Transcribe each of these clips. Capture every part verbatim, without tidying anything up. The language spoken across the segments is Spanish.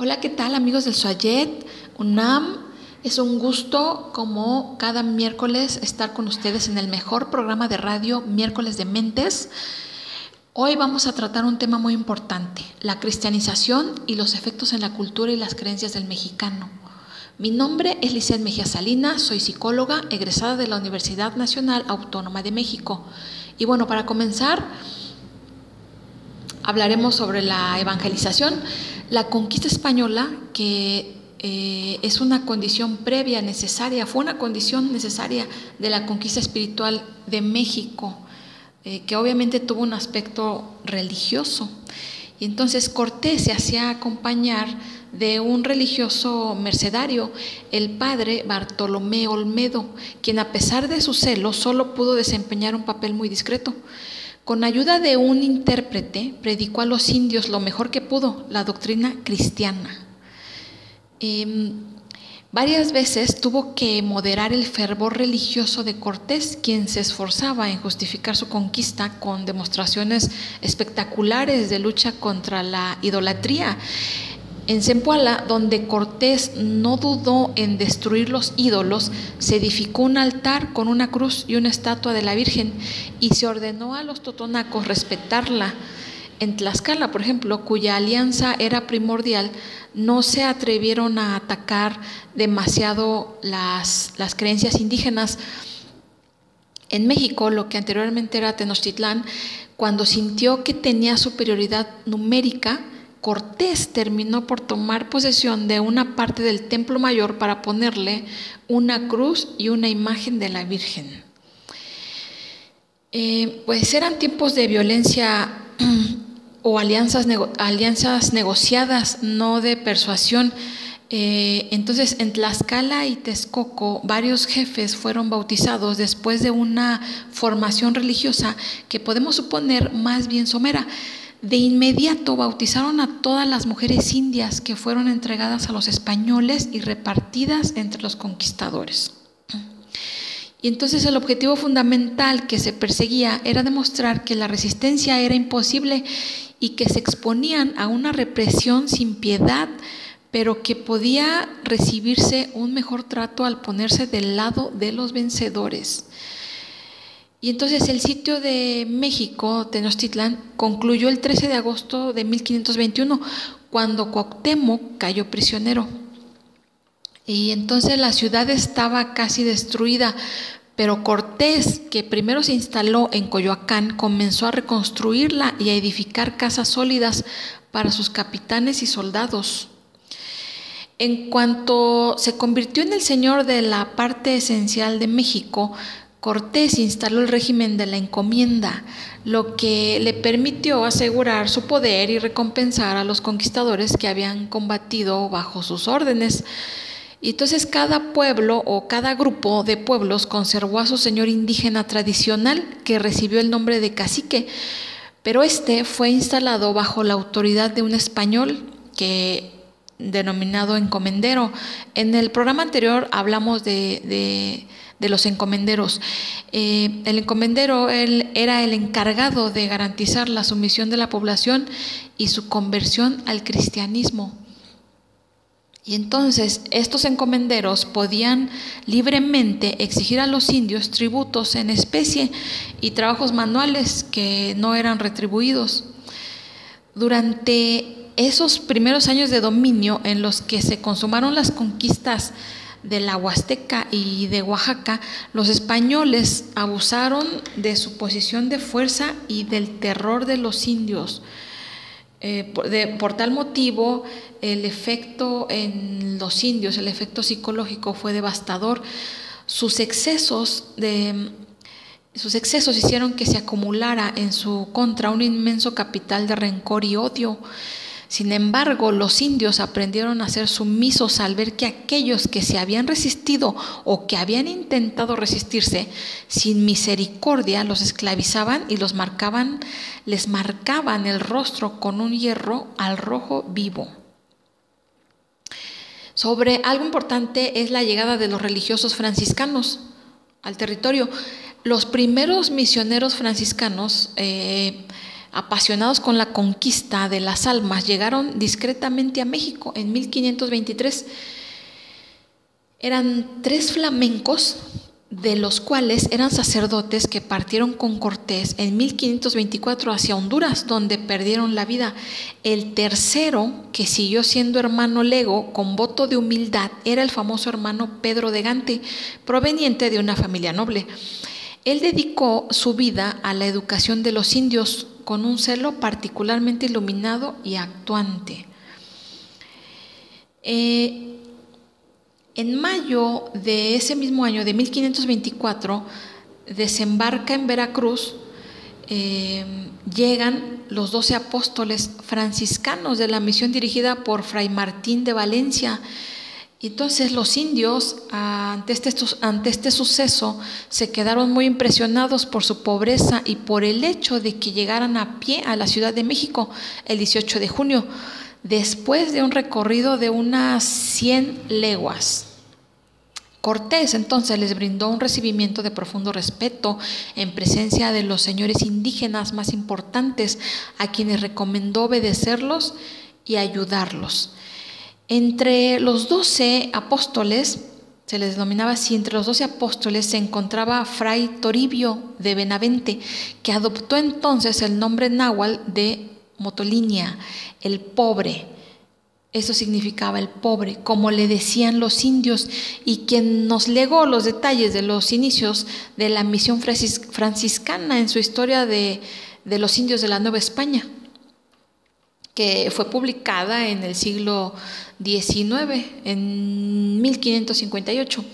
Hola, ¿qué tal amigos del Suayet, UNAM? Es un gusto, como cada miércoles, estar con ustedes en el mejor programa de radio, Miércoles de Mentes. Hoy vamos a tratar un tema muy importante, la cristianización y los efectos en la cultura y las creencias del mexicano. Mi nombre es Lizeth Mejía Salinas, soy psicóloga egresada de la Universidad Nacional Autónoma de México. Y bueno, para comenzar, hablaremos sobre la evangelización, la conquista española, que eh, es una condición previa necesaria, fue una condición necesaria de la conquista espiritual de México, eh, que obviamente tuvo un aspecto religioso. Y entonces Cortés se hacía acompañar de un religioso mercedario, el padre Bartolomé Olmedo, quien a pesar de su celo solo pudo desempeñar un papel muy discreto. Con ayuda de un intérprete, predicó a los indios lo mejor que pudo, la doctrina cristiana. Eh, varias veces tuvo que moderar el fervor religioso de Cortés, quien se esforzaba en justificar su conquista con demostraciones espectaculares de lucha contra la idolatría. En Zempoala, donde Cortés no dudó en destruir los ídolos, se edificó un altar con una cruz y una estatua de la Virgen y se ordenó a los totonacos respetarla. En Tlaxcala, por ejemplo, cuya alianza era primordial, no se atrevieron a atacar demasiado las, las creencias indígenas. En México, lo que anteriormente era Tenochtitlán, cuando sintió que tenía superioridad numérica, Cortés terminó por tomar posesión de una parte del Templo Mayor para ponerle una cruz y una imagen de la Virgen. Eh, pues eran tiempos de violencia o alianzas, nego- alianzas negociadas, no de persuasión. Eh, entonces, en Tlaxcala y Texcoco, varios jefes fueron bautizados después de una formación religiosa que podemos suponer más bien somera. De inmediato bautizaron a todas las mujeres indias que fueron entregadas a los españoles y repartidas entre los conquistadores. Y entonces el objetivo fundamental que se perseguía era demostrar que la resistencia era imposible y que se exponían a una represión sin piedad, pero que podía recibirse un mejor trato al ponerse del lado de los vencedores. Y entonces el sitio de México, Tenochtitlán, concluyó el trece de agosto de mil quinientos veintiuno, cuando Cuauhtémoc cayó prisionero. Y entonces la ciudad estaba casi destruida, pero Cortés, que primero se instaló en Coyoacán, comenzó a reconstruirla y a edificar casas sólidas para sus capitanes y soldados. En cuanto se convirtió en el señor de la parte esencial de México, Cortés instaló el régimen de la encomienda, lo que le permitió asegurar su poder y recompensar a los conquistadores que habían combatido bajo sus órdenes. Y entonces cada pueblo o cada grupo de pueblos conservó a su señor indígena tradicional, que recibió el nombre de cacique, pero este fue instalado bajo la autoridad de un español que denominado encomendero. En el programa anterior hablamos de, de, de los encomenderos. Eh, el encomendero él, era el encargado de garantizar la sumisión de la población y su conversión al cristianismo. Y entonces estos encomenderos podían libremente exigir a los indios tributos en especie y trabajos manuales que no eran retribuidos. Durante esos primeros años de dominio en los que se consumaron las conquistas de la Huasteca y de Oaxaca, los españoles abusaron de su posición de fuerza y del terror de los indios. Eh, por, de, por tal motivo, el efecto en los indios, el efecto psicológico fue devastador. Sus excesos de Sus excesos hicieron que se acumulara en su contra un inmenso capital de rencor y odio. Sin embargo, los indios aprendieron a ser sumisos al ver que aquellos que se habían resistido o que habían intentado resistirse, sin misericordia los esclavizaban y los marcaban, les marcaban el rostro con un hierro al rojo vivo. Sobre algo importante es la llegada de los religiosos franciscanos al territorio. Los primeros misioneros franciscanos eh, apasionados con la conquista de las almas, llegaron discretamente a México en mil quinientos veintitrés. Eran tres flamencos, de los cuales eran sacerdotes que partieron con Cortés en mil quinientos veinticuatro hacia Honduras, donde perdieron la vida. El tercero, que siguió siendo hermano lego con voto de humildad, era el famoso hermano Pedro de Gante, proveniente de una familia noble. Él dedicó su vida a la educación de los indios con un celo particularmente iluminado y actuante. Eh, En mayo de ese mismo año, de mil quinientos veinticuatro, desembarca en Veracruz, eh, llegan los doce apóstoles franciscanos de la misión dirigida por Fray Martín de Valencia. Entonces los indios, ante este, ante este suceso, se quedaron muy impresionados por su pobreza y por el hecho de que llegaran a pie a la Ciudad de México el dieciocho de junio. Después de un recorrido de unas cien leguas. Cortés entonces les brindó un recibimiento de profundo respeto en presencia de los señores indígenas más importantes, a quienes recomendó obedecerlos y ayudarlos. Entre los doce apóstoles, se les denominaba así, entre los doce apóstoles se encontraba Fray Toribio de Benavente, que adoptó entonces el nombre náhuatl de Motolinia, el pobre. Eso significaba el pobre, como le decían los indios, y quien nos legó los detalles de los inicios de la misión franciscana en su historia de, de los indios de la Nueva España, que fue publicada en el siglo diecinueve, en mil quinientos cincuenta y ocho.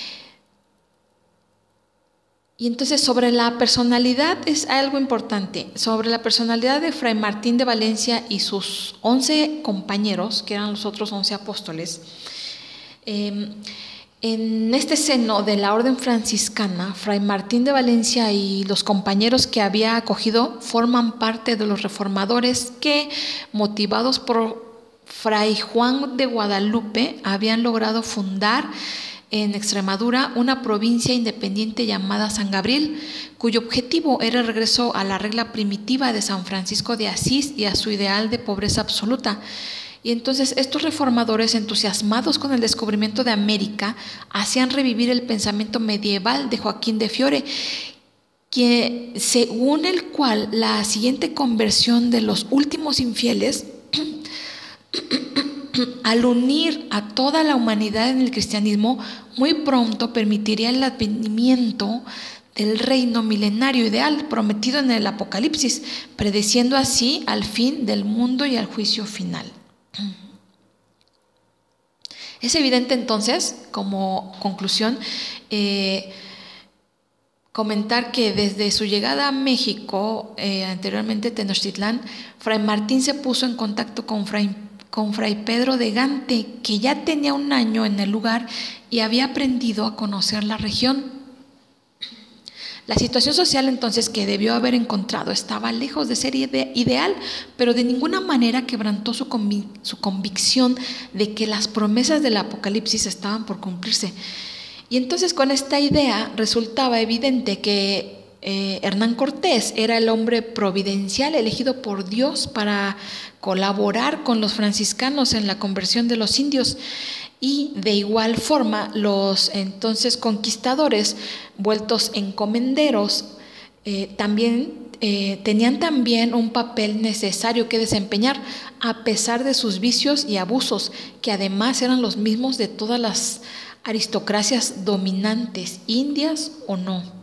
Y entonces sobre la personalidad es algo importante, sobre la personalidad de Fray Martín de Valencia y sus once compañeros, que eran los otros once apóstoles. Eh, en este seno de la orden franciscana, Fray Martín de Valencia y los compañeros que había acogido forman parte de los reformadores que, motivados por Fray Juan de Guadalupe, habían logrado fundar en Extremadura una provincia independiente llamada San Gabriel, cuyo objetivo era el regreso a la regla primitiva de San Francisco de Asís y a su ideal de pobreza absoluta. Y entonces estos reformadores, entusiasmados con el descubrimiento de América, hacían revivir el pensamiento medieval de Joaquín de Fiore, que, según el cual la siguiente conversión de los últimos infieles al unir a toda la humanidad en el cristianismo, muy pronto permitiría el advenimiento del reino milenario ideal prometido en el Apocalipsis, prediciendo así al fin del mundo y al juicio final. Es evidente entonces, como conclusión, eh, comentar que desde su llegada a México, eh, anteriormente Tenochtitlán, Fray Martín se puso en contacto con Fray con Fray Pedro de Gante, que ya tenía un año en el lugar y había aprendido a conocer la región. La situación social entonces que debió haber encontrado estaba lejos de ser ide- ideal, pero de ninguna manera quebrantó su, convic- su convicción de que las promesas del Apocalipsis estaban por cumplirse. Y entonces con esta idea resultaba evidente que Eh, Hernán Cortés era el hombre providencial elegido por Dios para colaborar con los franciscanos en la conversión de los indios, y de igual forma los entonces conquistadores, vueltos encomenderos, eh, también eh, tenían también un papel necesario que desempeñar, a pesar de sus vicios y abusos, que además eran los mismos de todas las aristocracias dominantes, indias o no.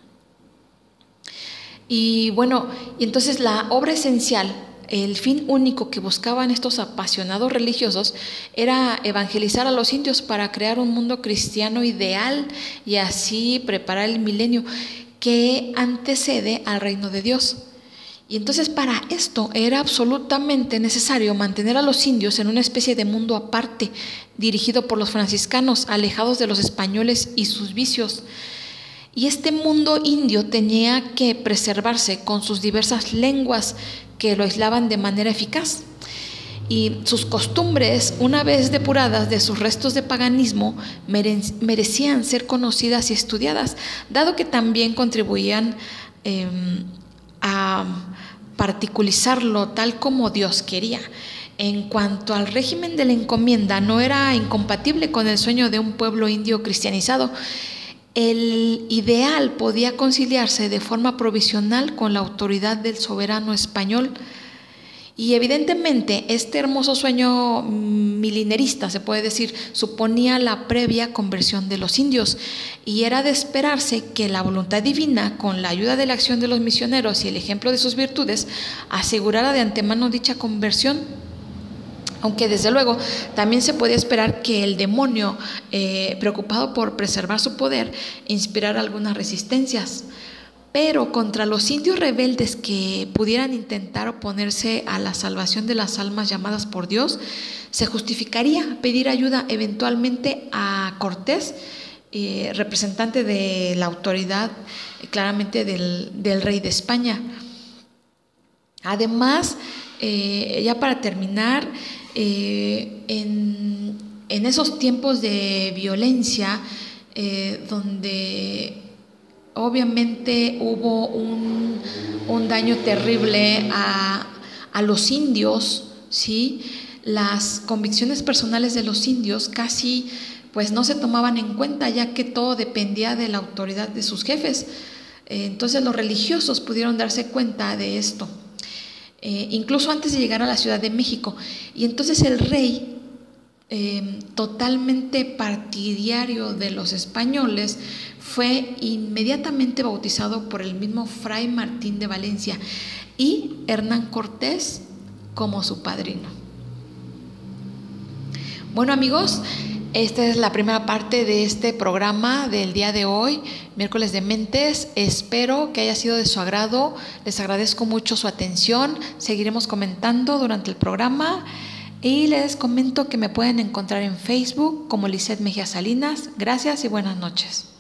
Y bueno, y entonces la obra esencial, el fin único que buscaban estos apasionados religiosos era evangelizar a los indios para crear un mundo cristiano ideal y así preparar el milenio que antecede al reino de Dios. Y entonces para esto era absolutamente necesario mantener a los indios en una especie de mundo aparte, dirigido por los franciscanos, alejados de los españoles y sus vicios. Y este mundo indio tenía que preservarse con sus diversas lenguas que lo aislaban de manera eficaz. Y sus costumbres, una vez depuradas de sus restos de paganismo, merecían ser conocidas y estudiadas, dado que también contribuían eh, a particularizarlo tal como Dios quería. En cuanto al régimen de la encomienda, no era incompatible con el sueño de un pueblo indio cristianizado. El ideal podía conciliarse de forma provisional con la autoridad del soberano español. Y evidentemente este hermoso sueño milenerista, se puede decir, suponía la previa conversión de los indios, y era de esperarse que la voluntad divina, con la ayuda de la acción de los misioneros y el ejemplo de sus virtudes, asegurara de antemano dicha conversión. Aunque desde luego también se podía esperar que el demonio, eh, preocupado por preservar su poder, inspirara algunas resistencias. Pero contra los indios rebeldes que pudieran intentar oponerse a la salvación de las almas llamadas por Dios, se justificaría pedir ayuda eventualmente a Cortés, eh, representante de la autoridad, eh, claramente del, del rey de España. Además, eh, ya para terminar, eh, en, en esos tiempos de violencia, eh, donde obviamente hubo un, un daño terrible a, a los indios, ¿sí? Las convicciones personales de los indios casi pues no se tomaban en cuenta, ya que todo dependía de la autoridad de sus jefes. Entonces los religiosos pudieron darse cuenta de esto, eh, incluso antes de llegar a la Ciudad de México. Y entonces el rey, eh, totalmente partidario de los españoles, fue inmediatamente bautizado por el mismo Fray Martín de Valencia y Hernán Cortés como su padrino. Bueno, amigos, esta es la primera parte de este programa del día de hoy, miércoles de mentes. Espero que haya sido de su agrado. Les agradezco mucho su atención. Seguiremos comentando durante el programa y les comento que me pueden encontrar en Facebook como Lisette Mejía Salinas. Gracias y buenas noches.